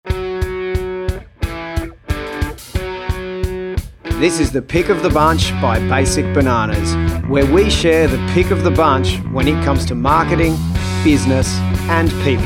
This is the Pick of the Bunch by Basic Bananas, where we share the pick of the bunch when it comes to marketing, business, and people.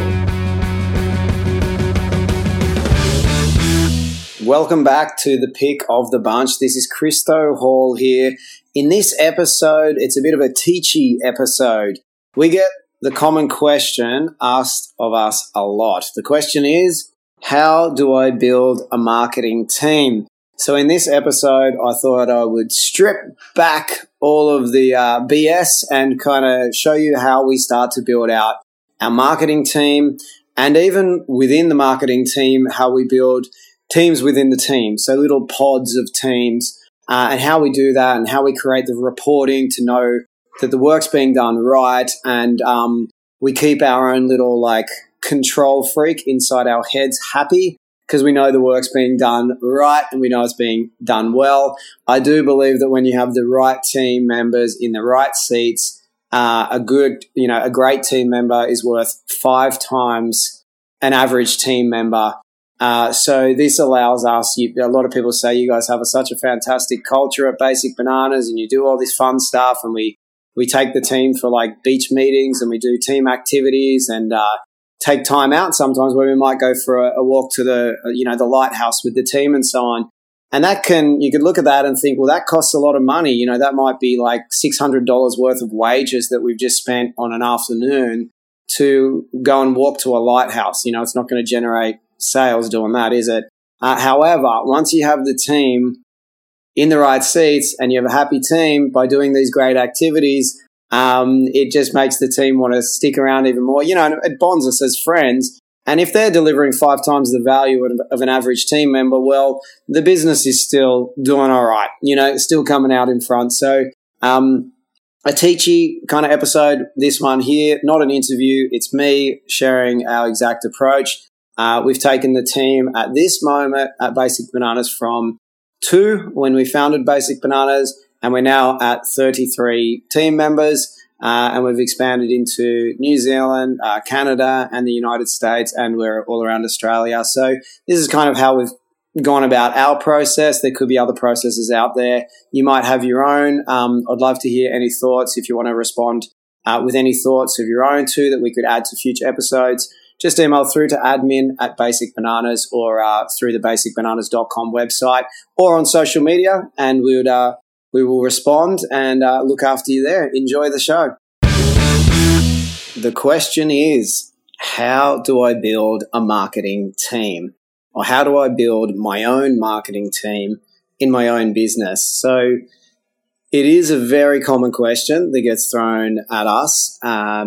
Welcome back to the Pick of the Bunch. This is Christo Hall here. In this episode, it's a bit of a teachy episode. We get the common question asked of us a lot. The question is, how do I build a marketing team? So in this episode, I thought I would strip back all of the BS and kind of show you how we start to build out our marketing team, and even within the marketing team, how we build teams within the team. So little pods of teams, and how we do that and how we create the reporting to know that the work's being done right, and we keep our own little control freak inside our heads happy, because we know the work's being done right and we know it's being done well. I do believe that when you have the right team members in the right seats, a great team member is worth 5 times an average team member. So this allows us, a lot of people say you guys have such a fantastic culture at Basic Bananas and you do all this fun stuff, and we take the team for beach meetings and we do team activities and take time out sometimes where we might go for a walk to the lighthouse with the team and so on. And you could look at that and think, well, that costs a lot of money. That might be $600 worth of wages that we've just spent on an afternoon to go and walk to a lighthouse. It's not going to generate sales doing that, is it? However, once you have the team in the right seats and you have a happy team by doing these great activities, it just makes the team want to stick around even more. It bonds us as friends. And if they're delivering 5 times the value of an average team member, well, the business is still doing all right. It's still coming out in front. So, a teachy kind of episode, this one here, not an interview. It's me sharing our exact approach. We've taken the team at this moment at Basic Bananas from 2 when we founded Basic Bananas, and we're now at 33 team members, and we've expanded into New Zealand, Canada, and the United States, and we're all around Australia. So this is kind of how we've gone about our process. There could be other processes out there. You might have your own. I'd love to hear any thoughts. If you want to respond with any thoughts of your own too that we could add to future episodes, just email through to admin@Basic Bananas or through the basicbananas.com website or on social media, and we will respond and look after you there. Enjoy the show. The question is, how do I build a marketing team? Or how do I build my own marketing team in my own business? So it is a very common question that gets thrown at us.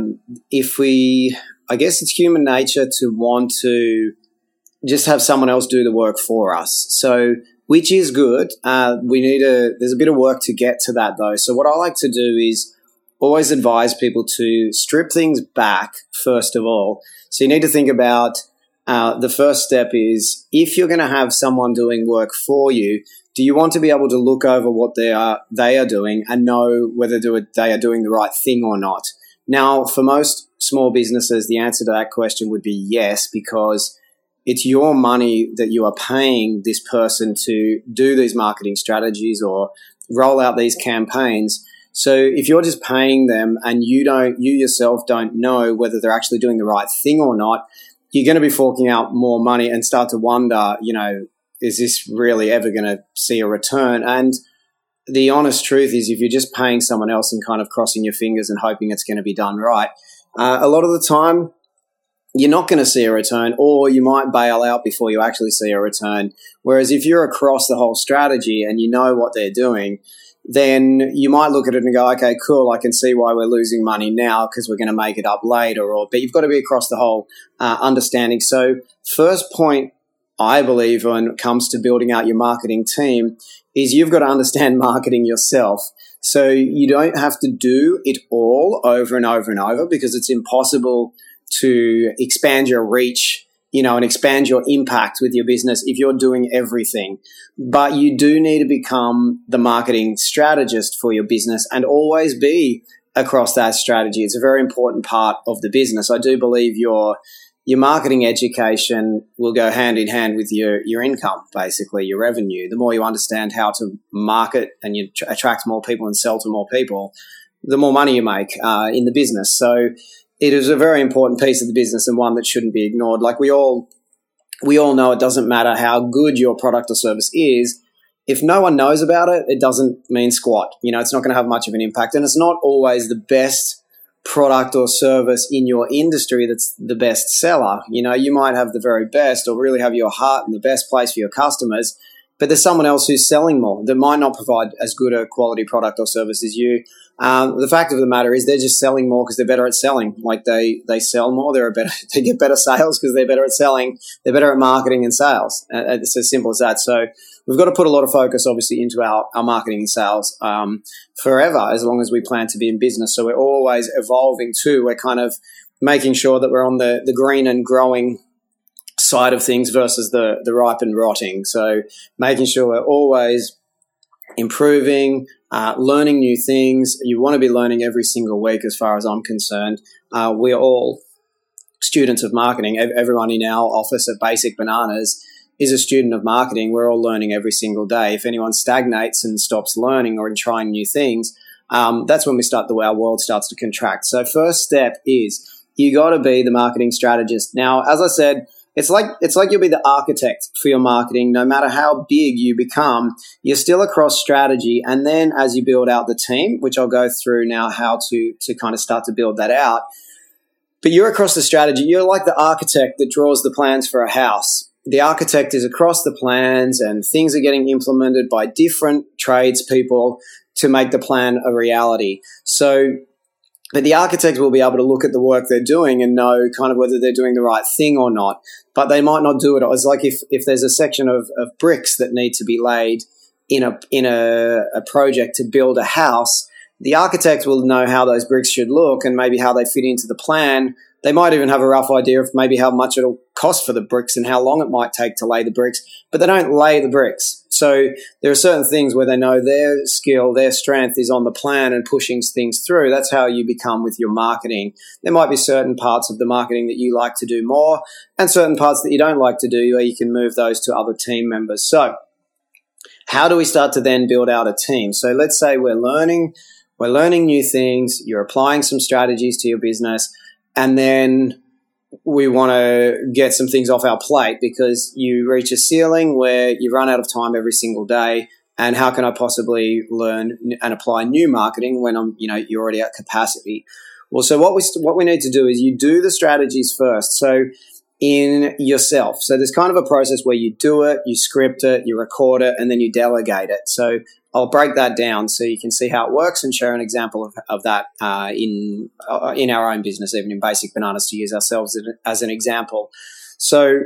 I guess it's human nature to want to just have someone else do the work for us. So, which is good. There's a bit of work to get to that though. So what I like to do is always advise people to strip things back first of all. So you need to think about the first step is, if you're going to have someone doing work for you, do you want to be able to look over what they are doing and know whether they are doing the right thing or not? Now, for most small businesses, the answer to that question would be yes, because it's your money that you are paying this person to do these marketing strategies or roll out these campaigns. So if you're just paying them and you yourself don't know whether they're actually doing the right thing or not, you're going to be forking out more money and start to wonder, is this really ever going to see a return? And the honest truth is, if you're just paying someone else and kind of crossing your fingers and hoping it's going to be done right, a lot of the time you're not going to see a return, or you might bail out before you actually see a return. Whereas if you're across the whole strategy and you know what they're doing, then you might look at it and go, okay, cool, I can see why we're losing money now because we're going to make it up later. But you've got to be across the whole understanding. So first point, I believe, when it comes to building out your marketing team, is you've got to understand marketing yourself. So you don't have to do it all over and over and over, because it's impossible to expand your reach, and expand your impact with your business if you're doing everything. But you do need to become the marketing strategist for your business and always be across that strategy. It's a very important part of the business. I do believe your your marketing education will go hand in hand with your income, basically your revenue. The more you understand how to market and you attract more people and sell to more people, the more money you make in the business. So it is a very important piece of the business and one that shouldn't be ignored. Like we all know, it doesn't matter how good your product or service is. If no one knows about it, it doesn't mean squat. It's not going to have much of an impact, and it's not always the best product or service in your industry that's the best seller. You might have the very best or really have your heart in the best place for your customers, but there's someone else who's selling more that might not provide as good a quality product or service as you. The fact of the matter is they're just selling more because they're better at selling. Like they sell more, they get better sales because they're better at selling. They're better at marketing and sales. It's as simple as that. So we've got to put a lot of focus, obviously, into our marketing and sales forever, as long as we plan to be in business. So we're always evolving too. We're kind of making sure that we're on the green and growing side of things versus the ripe and rotting. So making sure we're always improving, learning new things. You want to be learning every single week as far as I'm concerned. We're all students of marketing. Everyone in our office at Basic Bananas is a student of marketing. We're all learning every single day. If anyone stagnates and stops learning or in trying new things, that's when our world starts to contract. So first step is you got to be the marketing strategist. Now, as I said, it's like you'll be the architect for your marketing. No matter how big you become, you're still across strategy. And then as you build out the team, which I'll go through now how to kind of start to build that out, but you're across the strategy. You're like the architect that draws the plans for a house. The architect is across the plans and things are getting implemented by different tradespeople to make the plan a reality. But the architect will be able to look at the work they're doing and know kind of whether they're doing the right thing or not. But they might not do it. It's like if there's a section of bricks that need to be laid in a project to build a house, the architect will know how those bricks should look and maybe how they fit into the plan. They might even have a rough idea of maybe how much it'll cost for the bricks and how long it might take to lay the bricks, but they don't lay the bricks. So there are certain things where they know their skill, their strength is on the plan and pushing things through. That's how you become with your marketing. There might be certain parts of the marketing that you like to do more and certain parts that you don't like to do where you can move those to other team members. So how do we start to then build out a team? So let's say we're learning new things, you're applying some strategies to your business, and then we want to get some things off our plate because you reach a ceiling where you run out of time every single day. And how can I possibly learn and apply new marketing when you're already at capacity? Well, so what we need to do is you do the strategies first. So in yourself. So there's kind of a process where you do it, you script it, you record it, and then you delegate it. So I'll break that down so you can see how it works and share an example of that in our own business, even in Basic Bananas, to use ourselves as an example. So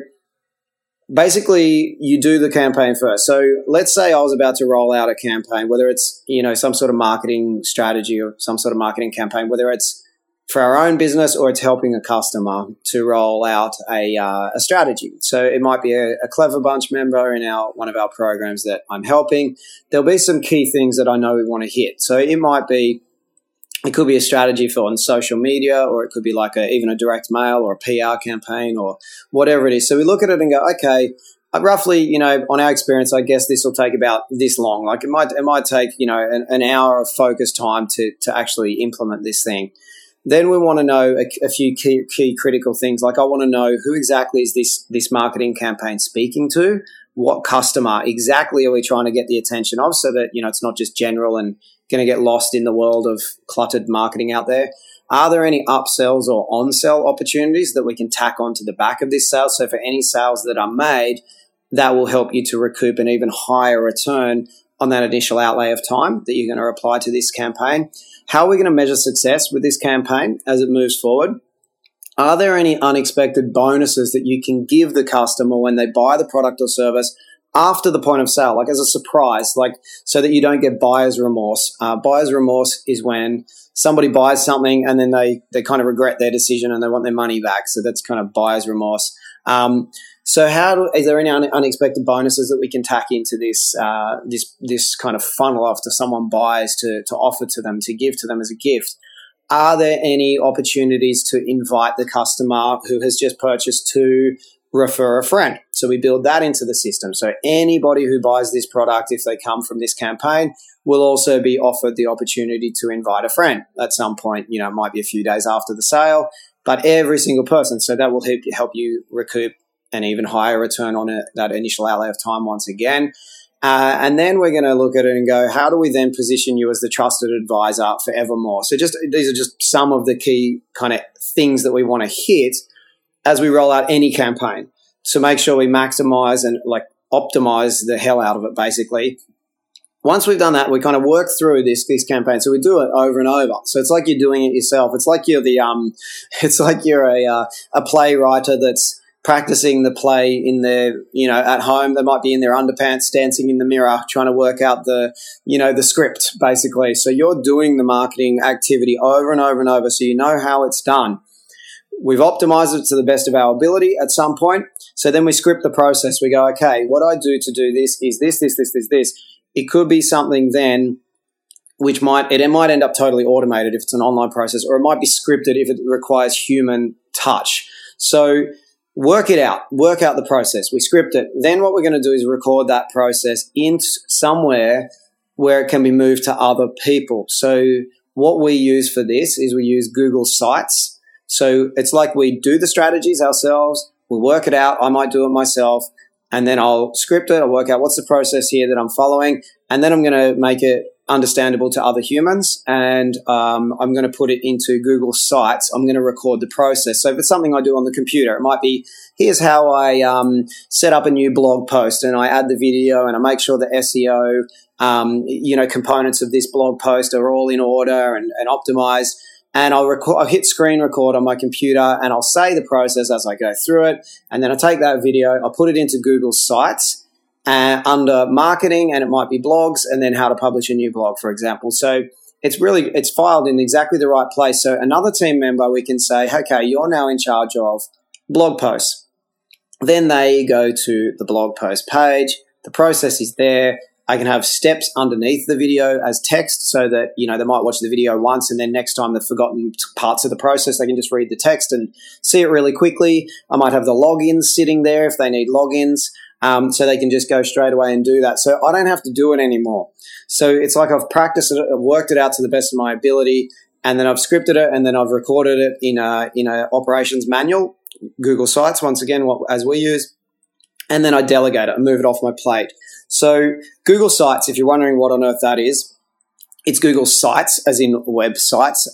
basically, you do the campaign first. So let's say I was about to roll out a campaign, whether it's some sort of marketing strategy or some sort of marketing campaign, whether it's for our own business or it's helping a customer to roll out a strategy. So it might be a Clever Bunch member in one of our programs that I'm helping. There'll be some key things that I know we want to hit. So it could be a strategy for on social media, or it could be like even a direct mail or a PR campaign or whatever it is. So we look at it and go, okay, roughly, on our experience, I guess this will take about this long. Like it might take, an hour of focused time to actually implement this thing. Then we want to know a few key critical things. Like I want to know who exactly is this marketing campaign speaking to? What customer exactly are we trying to get the attention of so that, it's not just general and going to get lost in the world of cluttered marketing out there? Are there any upsells or on-sell opportunities that we can tack onto the back of this sale? So for any sales that are made, that will help you to recoup an even higher return on that initial outlay of time that you're going to apply to this campaign. How are we going to measure success with this campaign as it moves forward? Are there any unexpected bonuses that you can give the customer when they buy the product or service after the point of sale, like as a surprise, like so that you don't get buyer's remorse? Buyer's remorse is when somebody buys something and then they kind of regret their decision and they want their money back. So that's kind of buyer's remorse. So is there any unexpected bonuses that we can tack into this kind of funnel after someone buys to offer to them, to give to them as a gift? are there any opportunities to invite the customer who has just purchased to refer a friend? So we build that into the system. So anybody who buys this product, if they come from this campaign, will also be offered the opportunity to invite a friend at some point. It might be a few days after the sale, but every single person. So that will help you recoup an even higher return on that initial outlay of time once again. And then we're going to look at it and go, how do we then position you as the trusted advisor forevermore? So these are just some of the key kind of things that we want to hit as we roll out any campaign. So make sure we maximize and optimize the hell out of it, basically. Once we've done that, we kind of work through this campaign. So we do it over and over. So it's like you're doing it yourself. It's like you're a playwright that's practicing the play in their, at home. They might be in their underpants, dancing in the mirror, trying to work out the script, basically. So you're doing the marketing activity over and over and over, so you know how it's done. We've optimized it to the best of our ability at some point. So then we script the process. We go, okay, what I do to do this is this. It could be something then which might end up totally automated if it's an online process, or it might be scripted if it requires human touch. So work out the process. We script it. Then what we're going to do is record that process in somewhere where it can be moved to other people. So what we use for this is we use Google Sites. So it's like we do the strategies ourselves. We work it out. I might do it myself. And then I'll script it. I'll work out what's the process here that I'm following. And then I'm going to make it understandable to other humans. And I'm going to put it into Google Sites. I'm going to record the process. So if it's something I do on the computer, it might be, here's how I set up a new blog post, and I add the video and I make sure the SEO, components of this blog post are all in order and optimized. And I'll hit screen record on my computer, and I'll say the process as I go through it. And then I take that video, I'll put it into Google Sites under marketing, and it might be blogs, and then how to publish a new blog, for example. So it's filed in exactly the right place. So another team member, we can say, okay, you're now in charge of blog posts. Then they go to the blog post page. The process is there. I can have steps underneath the video as text, so that, they might watch the video once and then next time they've forgotten parts of the process, they can just read the text and see it really quickly. I might have the logins sitting there if they need logins, so they can just go straight away and do that. So I don't have to do it anymore. So it's like I've practiced it, I've worked it out to the best of my ability, and then I've scripted it, and then I've recorded it in a operations manual, Google Sites, once again, as we use, and then I delegate it and move it off my plate. So Google Sites, if you're wondering what on earth that is, it's Google Sites, as in websites,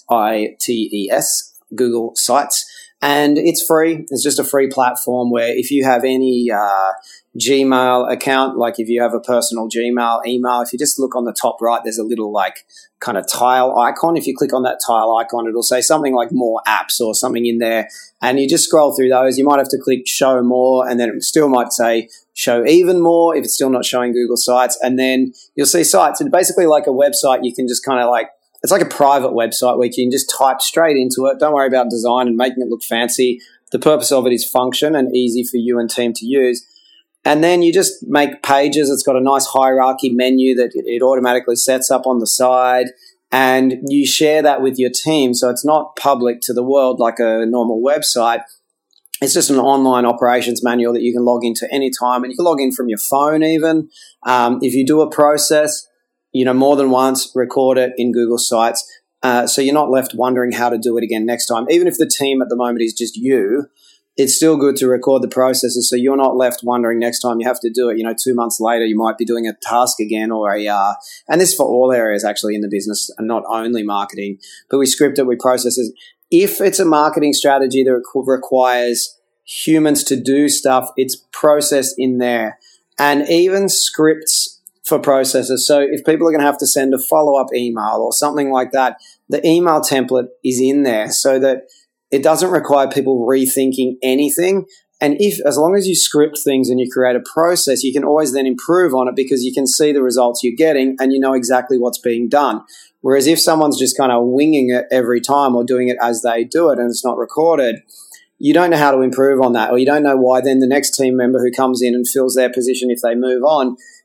SITES, Google Sites. And it's free. It's just a free platform where if you have any Gmail account, like if you have a personal Gmail email, if you just look on the top right, there's a little kind of tile icon. If you click on that tile icon, it'll say something like more apps or something in there. And you just scroll through those. You might have to click show more, and then it still might say show even more if it's still not showing Google Sites. And then you'll see sites. It's basically like a website. You can just kind of it's like a private website where you can just type straight into it. Don't worry about design and making it look fancy. The purpose of it is function and easy for you and team to use. And then you just make pages. It's got a nice hierarchy menu that it automatically sets up on the side, and you share that with your team. So it's not public to the world like a normal website. It's just an online operations manual that you can log into anytime, and you can log in from your phone even. If you do a process, more than once, record it in Google Sites. So you're not left wondering how to do it again next time. Even if the team at the moment is just you, it's still good to record the processes so you're not left wondering next time you have to do it. 2 months later, you might be doing a task again and this is for all areas actually in the business and not only marketing, but we script it, we process it. If it's a marketing strategy that requires humans to do stuff, it's processed in there. And even scripts for processes. So if people are going to have to send a follow-up email or something like that, the email template is in there so that it doesn't require people rethinking anything. And as long as you script things and you create a process, you can always then improve on it because you can see the results you're getting and you know exactly what's being done. Whereas if someone's just kind of winging it every time or doing it as they do it and it's not recorded, you don't know how to improve on that, or you don't know why then the next team member who comes in and fills their position if they move on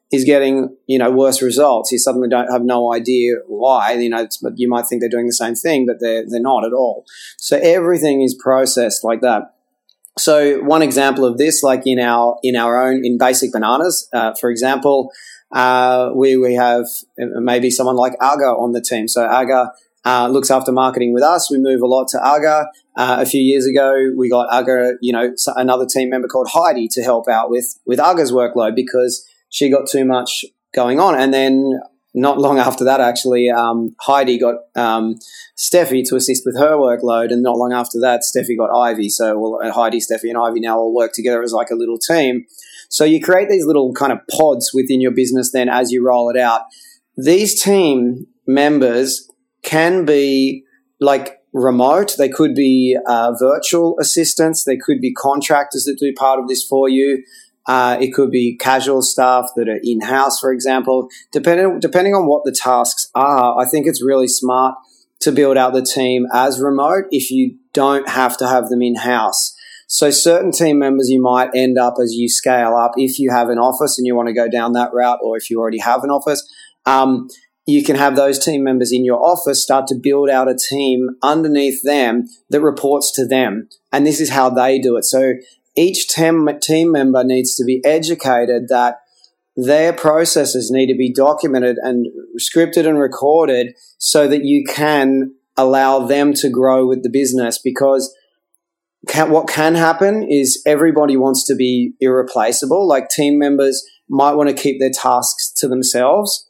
is getting, worse results. You suddenly don't have no idea why. You might think they're doing the same thing, but they're not at all. So everything is processed like that. So one example of this, like in Basic Bananas, for example, we have maybe someone like Aga on the team. So Aga looks after marketing with us. We move a lot to Aga. A few years ago, we got Aga, another team member called Heidi to help out with Aga's workload because she got too much going on. And then not long after that, actually, Heidi got Steffi to assist with her workload. And not long after that, Steffi got Ivy. So Heidi, Steffi, and Ivy now all work together as like a little team. So you create these little kind of pods within your business then as you roll it out. These team members can be like remote. They could be virtual assistants. They could be contractors that do part of this for you. It could be casual staff that are in-house, for example. Depending on what the tasks are, I think it's really smart to build out the team as remote if you don't have to have them in-house. So certain team members you might end up as you scale up, if you have an office and you want to go down that route, or if you already have an office, you can have those team members in your office start to build out a team underneath them that reports to them. And this is how they do it. So each team member needs to be educated that their processes need to be documented and scripted and recorded so that you can allow them to grow with the business. Because what can happen is everybody wants to be irreplaceable. Like team members might want to keep their tasks to themselves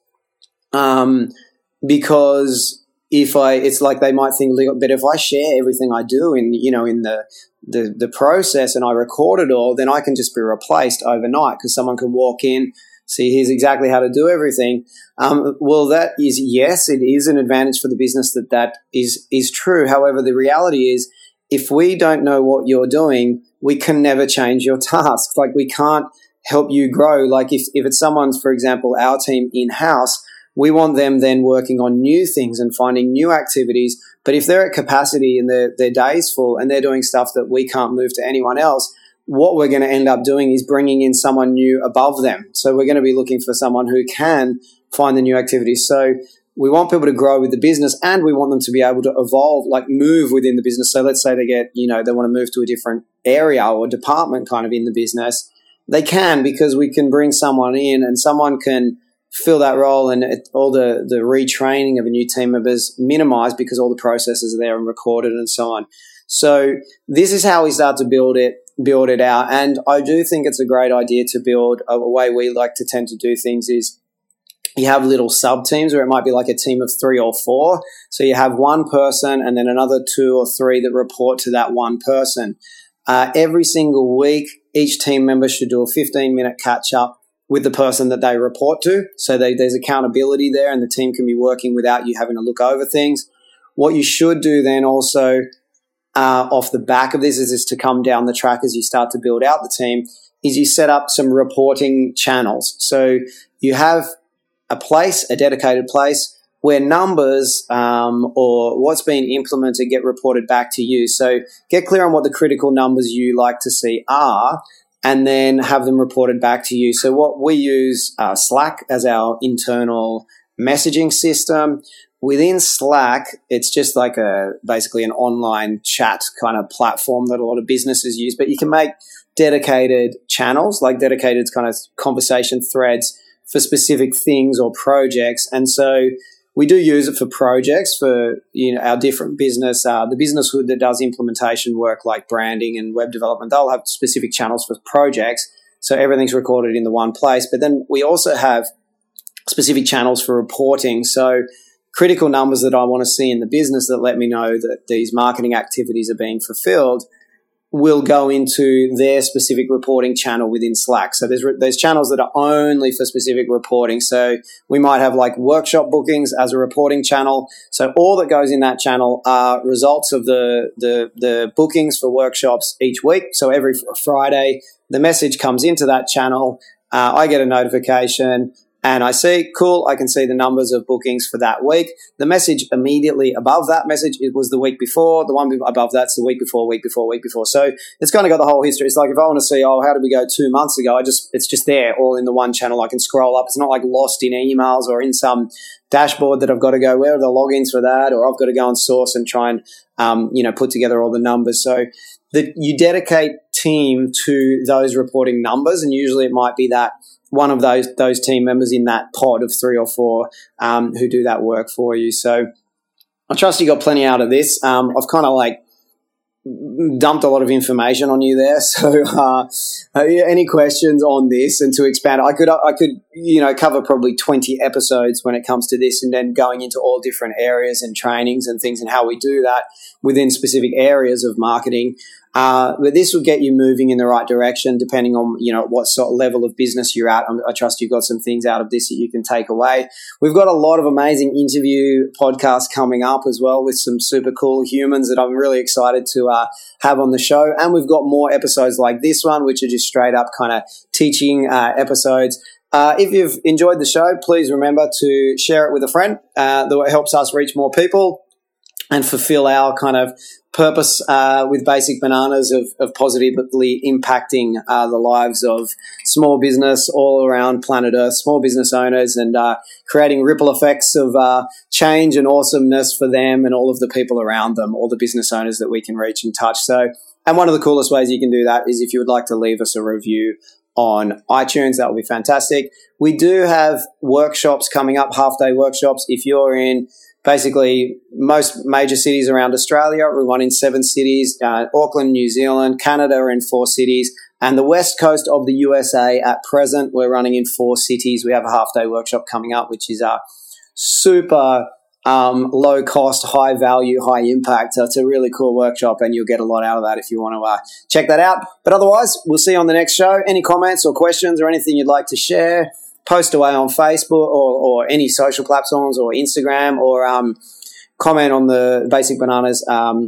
because it's like they might think, but if I share everything I do in the process and I record it all, then I can just be replaced overnight because someone can walk in, see here's exactly how to do everything. Well, that is, yes, it is an advantage for the business that is true. However, the reality is if we don't know what you're doing, we can never change your tasks. Like we can't help you grow. Like if it's someone's, for example, our team in-house, we want them then working on new things and finding new activities. But if they're at capacity and their day's full and they're doing stuff that we can't move to anyone else, what we're going to end up doing is bringing in someone new above them. So we're going to be looking for someone who can find the new activities. So we want people to grow with the business and we want them to be able to evolve, like move within the business. So let's say they get, they want to move to a different area or department kind of in the business. They can, because we can bring someone in and someone can fill that role, and all the retraining of a new team member is minimized because all the processes are there and recorded and so on. So this is how we start to build it out. And I do think it's a great idea to build. A way we like to tend to do things is you have little sub teams where it might be like a team of 3 or 4. So you have one person and then another 2 or 3 that report to that one person. Every single week, each team member should do a 15-minute catch up with the person that they report to. So there's accountability there and the team can be working without you having to look over things. What you should do then also off the back of this is to come down the track as you start to build out the team, is you set up some reporting channels. So you have a dedicated place where numbers or what's being implemented get reported back to you. So get clear on what the critical numbers you like to see are, and then have them reported back to you. So what we use Slack as our internal messaging system. Within Slack, it's just like basically an online chat kind of platform that a lot of businesses use, but you can make dedicated channels, like dedicated kind of conversation threads for specific things or projects. And so we do use it for projects for our different business. The business that does implementation work like branding and web development, they'll have specific channels for projects. So everything's recorded in the one place. But then we also have specific channels for reporting. So critical numbers that I want to see in the business that let me know that these marketing activities are being fulfilled will go into their specific reporting channel within Slack. So there's channels that are only for specific reporting. So we might have like workshop bookings as a reporting channel. So all that goes in that channel are results of the bookings for workshops each week. So every Friday, the message comes into that channel. I get a notification and I see, cool, I can see the numbers of bookings for that week. The message immediately above that message, it was the week before. The one above that's the week before. So it's kind of got the whole history. It's like if I want to see, how did we go 2 months ago? It's just there all in the one channel. I can scroll up. It's not like lost in emails or in some dashboard that I've got to go, where are the logins for that? Or I've got to go and source and try and, put together all the numbers. So you dedicate team to those reporting numbers, and usually it might be that one of those team members in that pod of 3 or 4 who do that work for you. So I trust you got plenty out of this. I've kind of dumped a lot of information on you there. So any questions on this, and to expand, I could cover probably 20 episodes when it comes to this, and then going into all different areas and trainings and things and how we do that within specific areas of marketing. But this will get you moving in the right direction depending on, what sort of level of business you're at. I trust you've got some things out of this that you can take away. We've got a lot of amazing interview podcasts coming up as well with some super cool humans that I'm really excited to have on the show. And we've got more episodes like this one, which are just straight up kind of teaching episodes. If you've enjoyed the show, please remember to share it with a friend. That helps us reach more people and fulfill our kind of purpose with Basic Bananas of positively impacting the lives of small business all around planet Earth, small business owners, and creating ripple effects of change and awesomeness for them and all of the people around them, all the business owners that we can reach and touch. So, and one of the coolest ways you can do that is if you would like to leave us a review on iTunes. That would be fantastic. We do have workshops coming up, half-day workshops. If you're in basically most major cities around Australia, we run in 7 cities, Auckland, New Zealand, Canada are in 4 cities, and the west coast of the USA at present, we're running in 4 cities. We have a half-day workshop coming up, which is a super low cost, high value, high impact. So it's a really cool workshop, and you'll get a lot out of that if you want to check that out. But otherwise, we'll see you on the next show. Any comments or questions or anything you'd like to share, post away on Facebook or any social platforms or Instagram, or comment on the Basic Bananas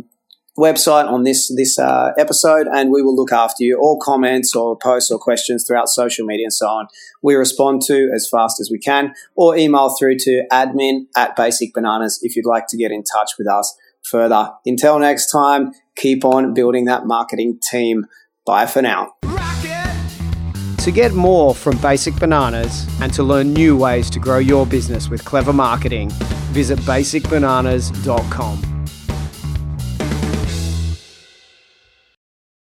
website on this episode, and we will look after you. All comments or posts or questions throughout social media and so on, we respond to as fast as we can, or email through to admin@basicbananas if you'd like to get in touch with us further. Until next time, keep on building that marketing team. Bye for now. To get more from Basic Bananas and to learn new ways to grow your business with clever marketing, visit basicbananas.com.